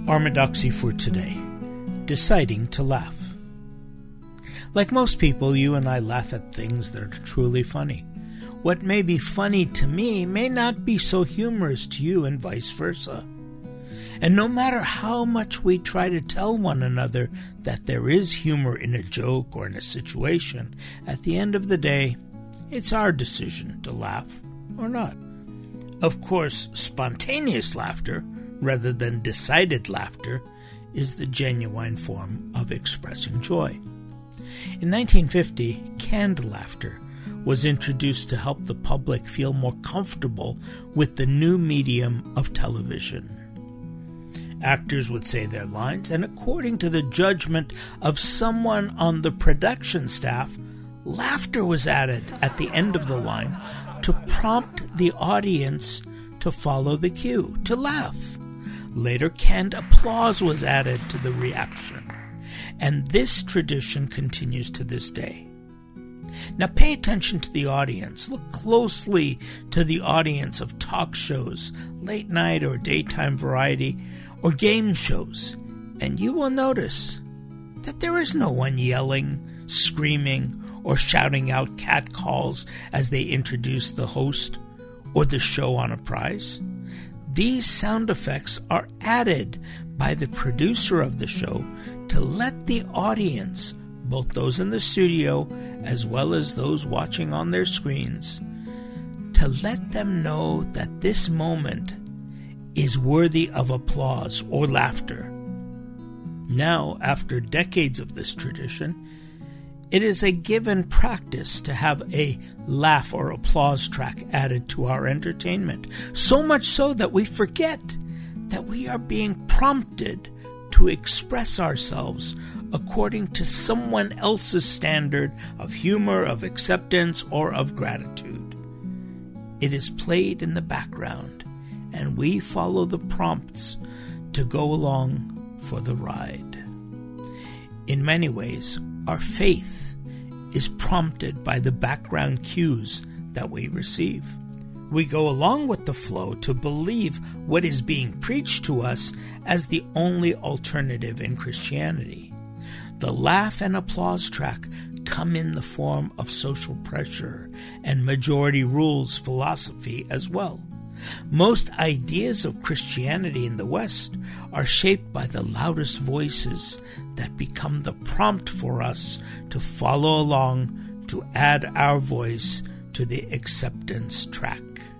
Orthodoxy for today: deciding to laugh. Like most people, you and I laugh at things that are truly funny. What may be funny to me may not be so humorous to you, and vice versa. And no matter how much we try to tell one another that there is humor in a joke or in a situation, at the end of the day, it's our decision to laugh or not. Of course, spontaneous laughter, rather than decided laughter, is the genuine form of expressing joy. In 1950, canned laughter was introduced to help the public feel more comfortable with the new medium of television. Actors would say their lines, and according to the judgment of someone on the production staff, laughter was added at the end of the line to prompt the audience to follow the cue, to laugh. Later, canned applause was added to the reaction, and this tradition continues to this day. Now pay attention to the audience. Look closely to the audience of talk shows, late night or daytime variety, or game shows, and you will notice that there is no one yelling, screaming, or shouting out catcalls as they introduce the host or the show on a prize. These sound effects are added by the producer of the show to let the audience, both those in the studio as well as those watching on their screens, to let them know that this moment is worthy of applause or laughter. Now, after decades of this tradition, it is a given practice to have a laugh or applause track added to our entertainment, so much so that we forget that we are being prompted to express ourselves according to someone else's standard of humor, of acceptance, or of gratitude. It is played in the background, and we follow the prompts to go along for the ride. In many ways, our faith is prompted by the background cues that we receive. We go along with the flow to believe what is being preached to us as the only alternative in Christianity. The laugh and applause track come in the form of social pressure and majority rules philosophy as well. Most ideas of Christianity in the West are shaped by the loudest voices that become the prompt for us to follow along, to add our voice to the acceptance track.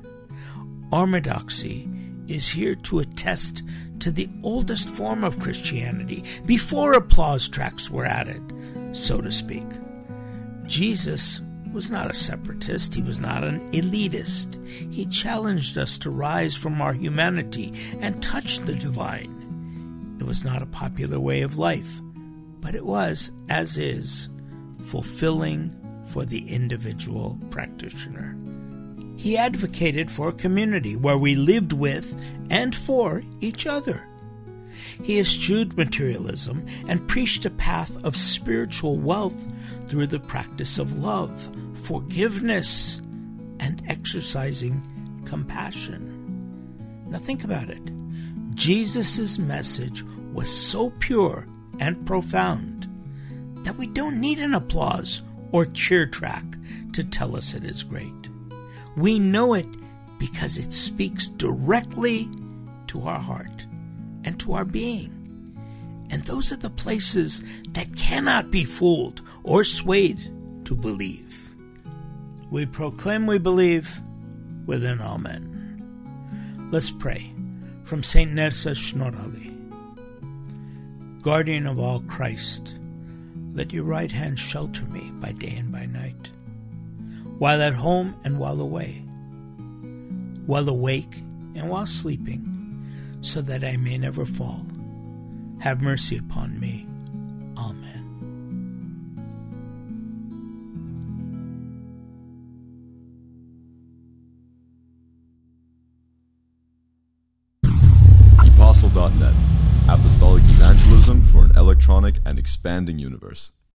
Orthodoxy is here to attest to the oldest form of Christianity, before applause tracks were added, so to speak. Jesus was not a separatist. He was not an elitist. He challenged us to rise from our humanity and touch the divine. It was not a popular way of life, but it was, as is, fulfilling for the individual practitioner. He advocated for a community where we lived with and for each other. He eschewed materialism and preached a path of spiritual wealth through the practice of love, forgiveness, and exercising compassion. Now think about it. Jesus' message was so pure and profound that we don't need an applause or cheer track to tell us it is great. We know it because it speaks directly to our heart and to our being. And those are the places that cannot be fooled or swayed to believe. We proclaim we believe with an Amen. Let's pray. From St. Nersa Schnorrali. Guardian of all Christ, let your right hand shelter me by day and by night, while at home and while away, while awake and while sleeping, so that I may never fall. Have mercy upon me. Amen. Apostle.net, Apostolic Evangelism for an electronic and expanding universe.